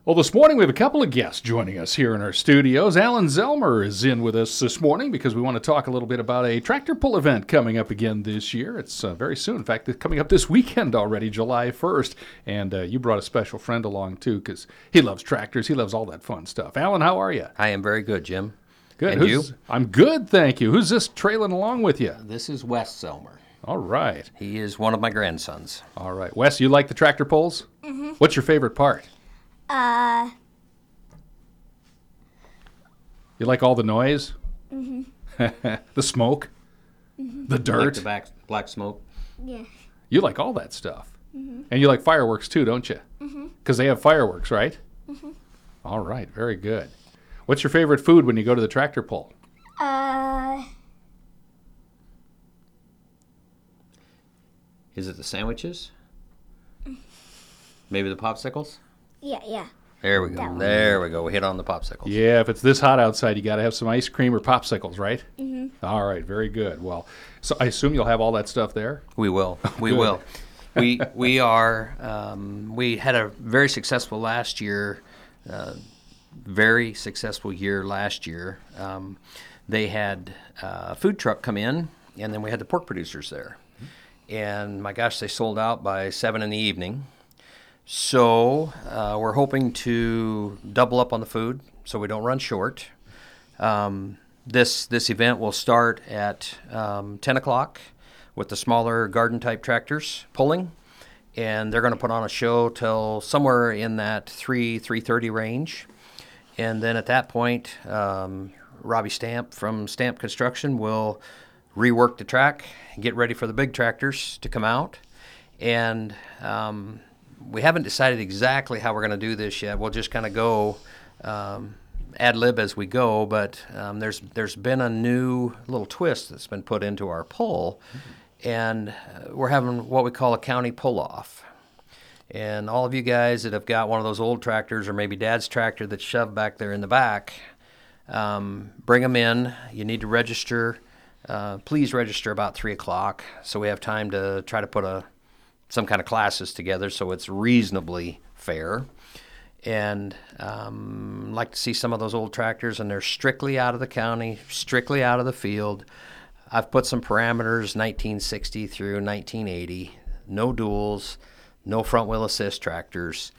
Well, this morning we have a couple of guests joining us here in our studios. Alan Zellmer is in with us this morning because we want to talk a little bit about a tractor pull event coming up again this year. It's very soon. In fact, it's coming up this weekend already, July 1st. And you brought a special friend along, too, because he loves tractors. He loves all that fun stuff. Alan, how are you? I am very good, Jim. Good. And you? I'm good, thank you. Who's this trailing along with you? This is Wes Zellmer. All right. He is one of my grandsons. All right. Wes, you like the tractor pulls? Mm-hmm. What's your favorite part? You like all the noise? Mm-hmm. The smoke? Mm-hmm. The dirt? Like the black smoke? Yeah. You like all that stuff. Mm-hmm. And you like fireworks too, don't you? Because they have fireworks, right? Mm-hmm. All right, very good. What's your favorite food when you go to the tractor pull? Is it the sandwiches? Maybe the popsicles? Yeah. There we go. There we go. We hit on the popsicles. Yeah, if it's this hot outside, you got to have some ice cream or popsicles, right? Mm-hmm. All right, very good. Well, so I assume you'll have all that stuff there? We will. We will. We had a very successful last year. Very successful year last year. They had a food truck come in, and then we had the pork producers there. And my gosh, they sold out by 7 in the evening. So we're hoping to double up on the food so we don't run short. This event will start at 10 o'clock with the smaller garden-type tractors pulling, and they're going to put on a show till somewhere in that 3:30 range. And then at that point, Robbie Stamp from Stamp Construction will rework the track and get ready for the big tractors to come out. And we haven't decided exactly how we're going to do this yet. We'll just kind of go ad lib as we go, but there's been a new little twist that's been put into our pull, and we're having what we call a county pull-off. And all of you guys that have got one of those old tractors or maybe Dad's tractor that's shoved back there in the back, bring them in. You need to register. Please register about 3 o'clock so we have time to try to put some kind of classes together so it's reasonably fair. And like to see some of those old tractors, and they're strictly out of the county, strictly out of the field. I've put some parameters, 1960 through 1980, no duals, no front wheel assist tractors.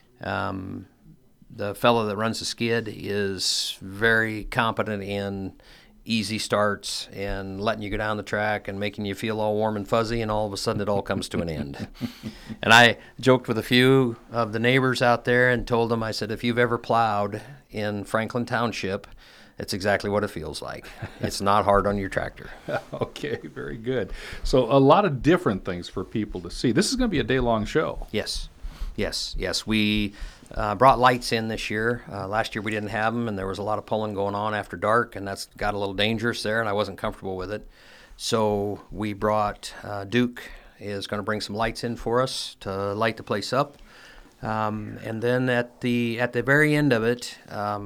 The fellow that runs the skid is very competent in easy starts and letting you go down the track and making you feel all warm and fuzzy, and all of a sudden it all comes to an end. And I joked with a few of the neighbors out there and told them, I said, if you've ever plowed in Franklin Township, it's exactly what it feels like. It's not hard on your tractor. Okay, very good. So a lot of different things for people to see. This is going to be a day-long show. Yes. We brought lights in this year. Last year we didn't have them, and there was a lot of pulling going on after dark, and that's got a little dangerous there, and I wasn't comfortable with it. So we brought Duke is going to bring some lights in for us to light the place up. And then at the very end of it,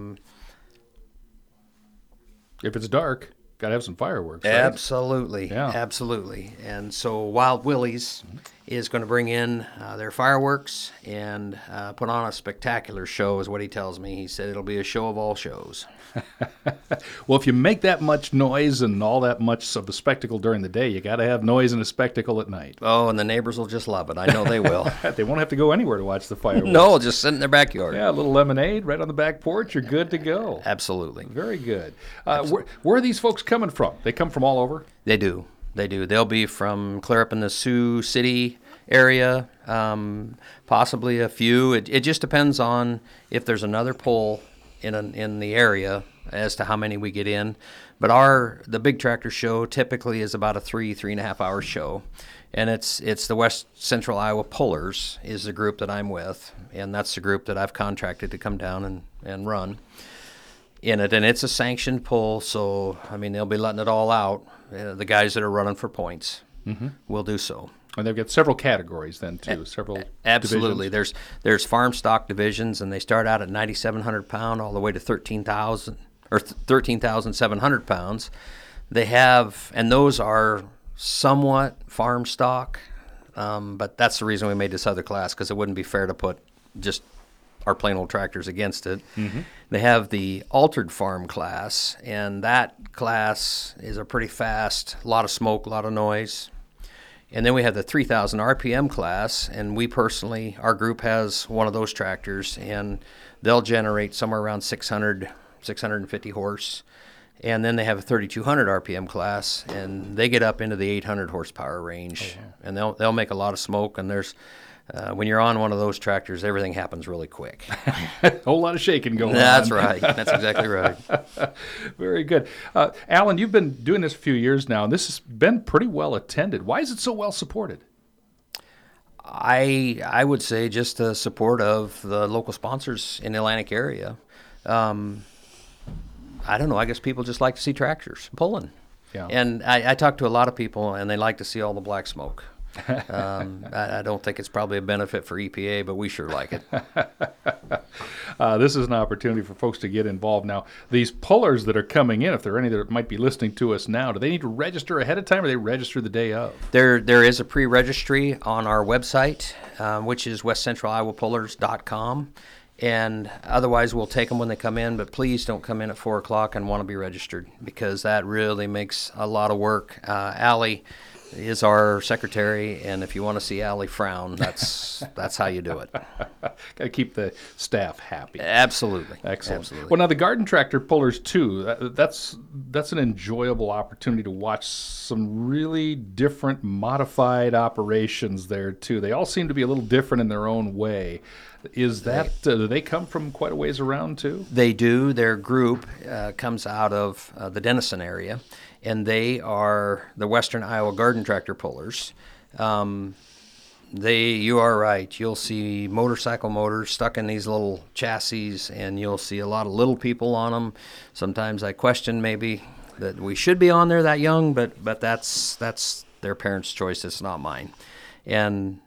if it's dark, got to have some fireworks, right? Absolutely. Yeah. Absolutely. And so Wild Willie's is going to bring in their fireworks and put on a spectacular show, is what he tells me. He said it'll be a show of all shows. Well, if you make that much noise and all that much of the spectacle during the day, you got to have noise and a spectacle at night. Oh, and the neighbors will just love it. I know they will. They won't have to go anywhere to watch the fireworks. No, just sit in their backyard. Yeah, a little lemonade right on the back porch. You're good to go. Absolutely. Very good. Where are these folks coming from? They come from all over? They do. They'll be from clear up in the Sioux City area, possibly a few. It just depends on if there's another pull in the area as to how many we get in. But the big tractor show typically is about a 3.5 hour show. And it's the West Central Iowa Pullers is the group that I'm with, and that's the group that I've contracted to come down and run in it. And it's a sanctioned pull, so, I mean, they'll be letting it all out. The guys that are running for points will do so. And they've got several categories then, too, several Absolutely. divisions. There's farm stock divisions, and they start out at 9,700 pound all the way to 13,000 or 13,700 pounds. They have, and those are somewhat farm stock, but that's the reason we made this other class, because it wouldn't be fair to put just our plain old tractors against it. They have the altered farm class, and that class is a pretty fast, a lot of smoke, a lot of noise. And then we have the 3,000 RPM class, and we personally, our group has one of those tractors, and they'll generate somewhere around 600, 650 horse. And then they have a 3,200 RPM class, and they get up into the 800 horsepower range. And they'll make a lot of smoke, and there's when you're on one of those tractors, everything happens really quick. A whole lot of shaking going on. That's right. That's exactly right. Very good. Alan, you've been doing this a few years now, and this has been pretty well attended. Why is it so well supported? I would say just the support of the local sponsors in the Atlantic area. I don't know. I guess people just like to see tractors pulling. Yeah. And I talk to a lot of people, and they like to see all the black smoke. I don't think it's probably a benefit for EPA, but we sure like it. This is an opportunity for folks to get involved. Now, these pullers that are coming in, if there are any that might be listening to us now, do they need to register ahead of time, or they register the day of? There is a pre-registry on our website, which is westcentraliowapullers.com. And otherwise, we'll take them when they come in, but please don't come in at 4 o'clock and want to be registered, because that really makes a lot of work. Allie is our secretary, and if you want to see Allie frown, that's how you do it. Got to keep the staff happy. Absolutely. Excellent. Absolutely. Well, now the garden tractor pullers too. That's an enjoyable opportunity to watch some really different modified operations there too. They all seem to be a little different in their own way. Is that do they come from quite a ways around too? They do. Their group comes out of the Denison area, and they are the Western Iowa Garden Tractor Pullers. You are right. You'll see motorcycle motors stuck in these little chassis, and you'll see a lot of little people on them. Sometimes I question maybe that we should be on there that young, but that's their parents' choice. It's not mine. And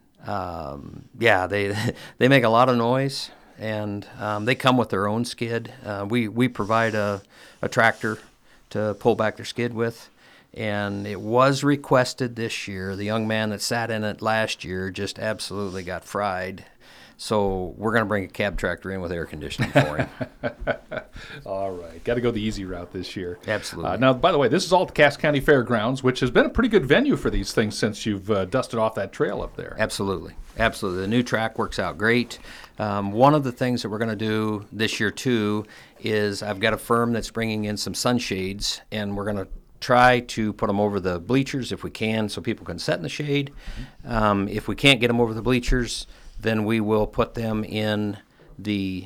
they make a lot of noise, and they come with their own skid. We provide a tractor to pull back their skid with, and it was requested this year. The young man that sat in it last year just absolutely got fried. So we're going to bring a cab tractor in with air conditioning for him. All right. Got to go the easy route this year. Absolutely. Now, by the way, this is all at the Cass County Fairgrounds, which has been a pretty good venue for these things since you've dusted off that trail up there. Absolutely. Absolutely. The new track works out great. One of the things that we're going to do this year, too, is I've got a firm that's bringing in some sunshades, and we're going to try to put them over the bleachers if we can, so people can sit in the shade. If we can't get them over the bleachers, then we will put them in the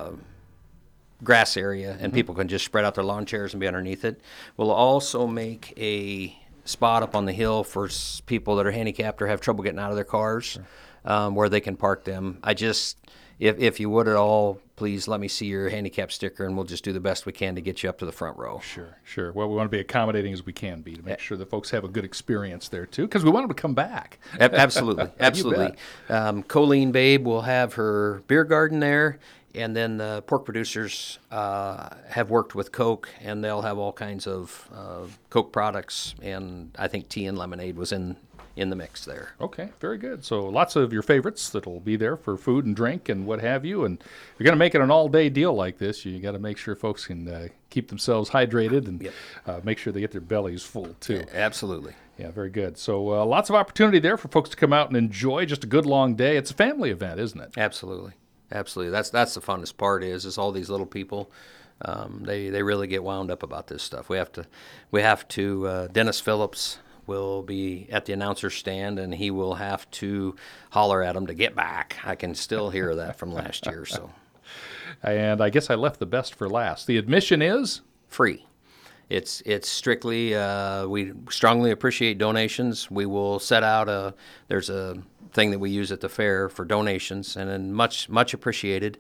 grass area, and people can just spread out their lawn chairs and be underneath it. We'll also make a spot up on the hill for people that are handicapped or have trouble getting out of their cars, where they can park them. If you would at all, please let me see your handicap sticker, and we'll just do the best we can to get you up to the front row. Sure. Well, we want to be accommodating as we can be to make sure that folks have a good experience there, too, because we want them to come back. Absolutely. Absolutely. Colleen Babe will have her beer garden there, and then the pork producers have worked with Coke, and they'll have all kinds of Coke products, and I think tea and lemonade was in the mix there. Okay, very good. So lots of your favorites that'll be there for food and drink and what have you. And if you're going to make it an all-day deal like this, you got to make sure folks can keep themselves hydrated and make sure they get their bellies full, too. Absolutely. Yeah, very good. So lots of opportunity there for folks to come out and enjoy just a good long day. It's a family event, isn't it? Absolutely. Absolutely. That's the funnest part is all these little people. They really get wound up about this stuff. We have to Dennis Phillips will be at the announcer's stand, and he will have to holler at them to get back. I can still hear that from last year. So, and I guess I left the best for last. The admission is free. It's strictly. We strongly appreciate donations. We will set out there's a thing that we use at the fair for donations, and then much appreciated.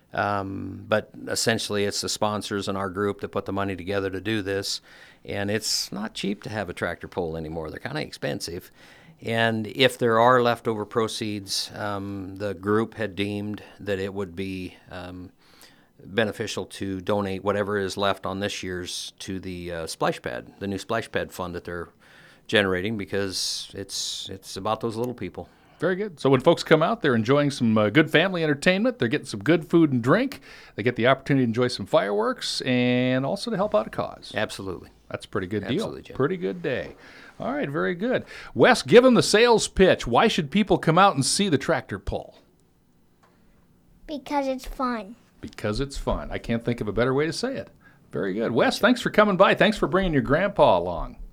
But essentially, it's the sponsors and our group that put the money together to do this. And it's not cheap to have a tractor pull anymore. They're kind of expensive. And if there are leftover proceeds, the group had deemed that it would be beneficial to donate whatever is left on this year's to the splash pad, the new splash pad fund that they're generating, because it's about those little people. Very good. So when folks come out, they're enjoying some good family entertainment. They're getting some good food and drink. They get the opportunity to enjoy some fireworks and also to help out a cause. Absolutely. That's a pretty good Absolutely, deal. Jim. Pretty good day. All right, very good. Wes, give them the sales pitch. Why should people come out and see the tractor pull? Because it's fun. Because it's fun. I can't think of a better way to say it. Very good. Wes, thanks for coming by. Thanks for bringing your grandpa along.